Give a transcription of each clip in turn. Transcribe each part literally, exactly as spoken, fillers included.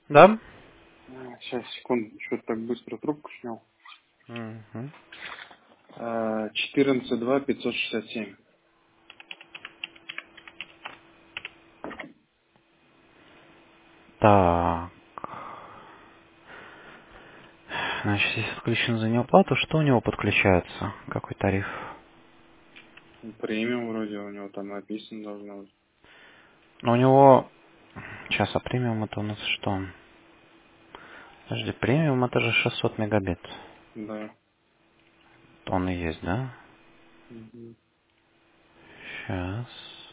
Да? Сейчас, секунду, что-то так быстро трубку снял. Мгм. А, четырнадцать два пятьсот шестьдесят семь. Так. Значит, если отключен за неуплату, что у него подключается? Какой тариф? Премиум вроде у него там написано должно быть. Ну, у него... Сейчас, а премиум это у нас что? Подожди, премиум это же шестьсот мегабит. Да. Он и есть, да? Мгм. Сейчас.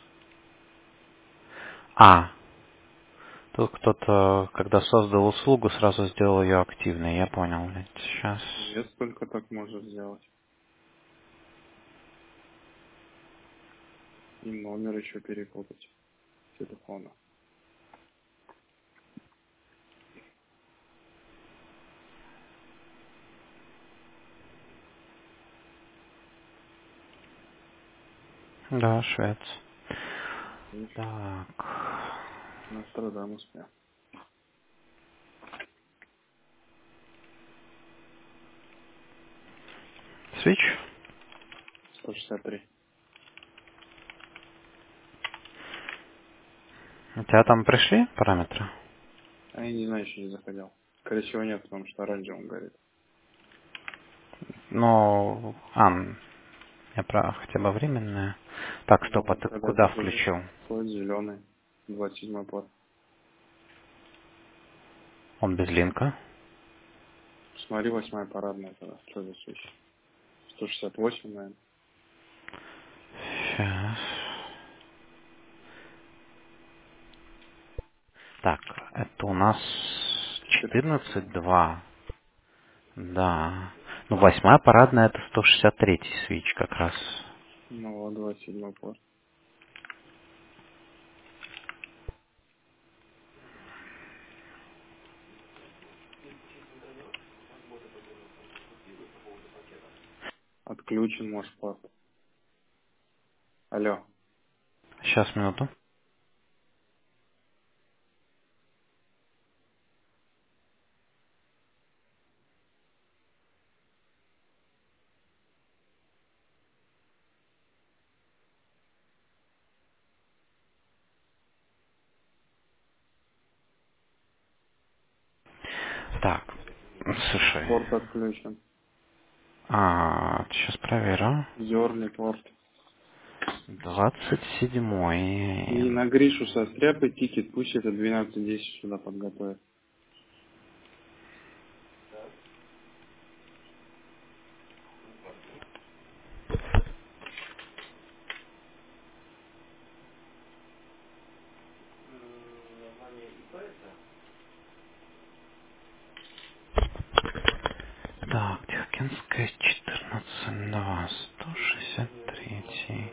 А, тут кто-то, когда создал услугу, сразу сделал ее активной. Я понял. Сейчас. Нет, только так может сделать. И номер еще перепутать телефона. Да, швец. Видишь? Так. Нострадамус. Свич? сто шестьдесят три. У тебя там пришли параметры? А я не знаю, еще не заходил. Скорее всего нет, потому что оранжевым горит. Ну, а, я про хотя бы временное. Так, Ну, стоп, а вот ты когда куда заходишь, включил? вход зеленый, двадцать седьмой порт. Он без линка. Смотри, восьмая парадная тогда. Что за свечи? сто шестьдесят восемь, наверное. Сейчас. Так, это у нас четырнадцать четырнадцать два. два. Да. Ну, восьмая парадная это сто шестьдесят три свич как раз. Ну вот, двадцать седьмой порт. Отключен, может, порт. Алло. Сейчас, минуту. Так, слушай. Порт отключен. А, сейчас проверю. Зерный порт. Двадцать седьмой. И на Гришу состряпай тикет, пусть это двенадцать десять сюда подготовит. Так, Тихокинская четырнадцать два, сто шестьдесят три.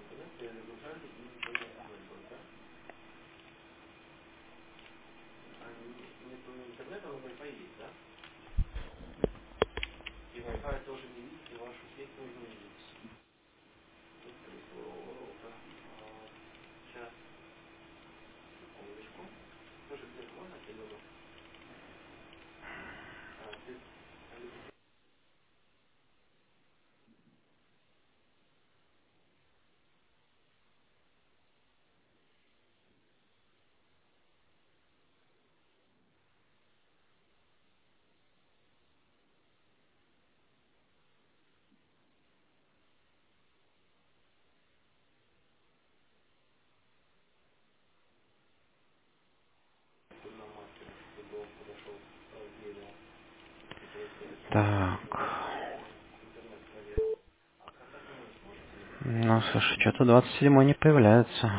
Так. Ну, слушай, что-то двадцать седьмой не появляется.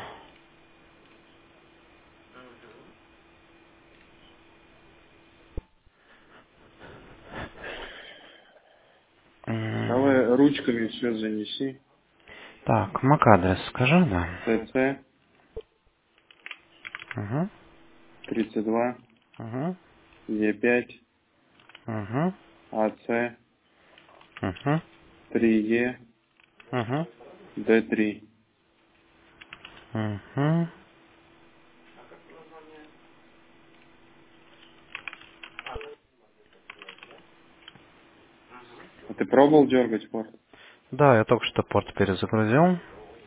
М, Давай ручками все занеси. Так, мак-адрес скажи, да? ТЦ Угу, тридцать два, угу, Е пять, угу, АЦ угу, три Е, угу, Д три. угу. ты пробовал дергать порт? Да, я только что порт перезагрузил.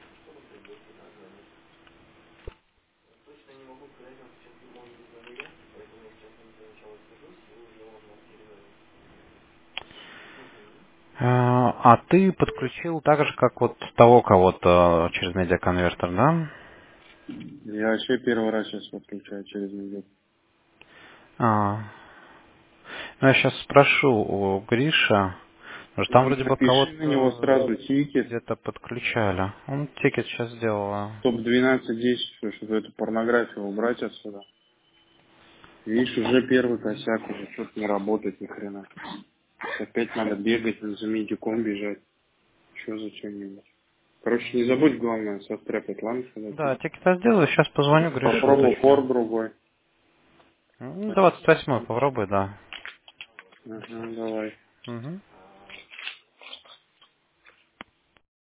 А а ты подключил так же, как вот того кого-то через медиаконвертер, да? Я вообще первый раз сейчас подключаю через неделю. А, ну я сейчас спрошу у Гриша, потому что там Ну, вроде бы напиши на него кого-то сразу тикет, где-то подключали. Он тикет сейчас сделал. топ двенадцать десять, чтобы эту порнографию убрать отсюда. Видишь, уже первый косяк, уже что-то не работает ни хрена. Опять надо бегать, за медиком бежать. Что за что-нибудь. Короче, не забудь, главное, состряпать, ладно, когда Да, тебе. тикет я сделаю, сейчас позвоню Грише, Попробуй уточню. фор другой. Ну, двадцать восьмой попробуй, да. Ага, давай. Угу.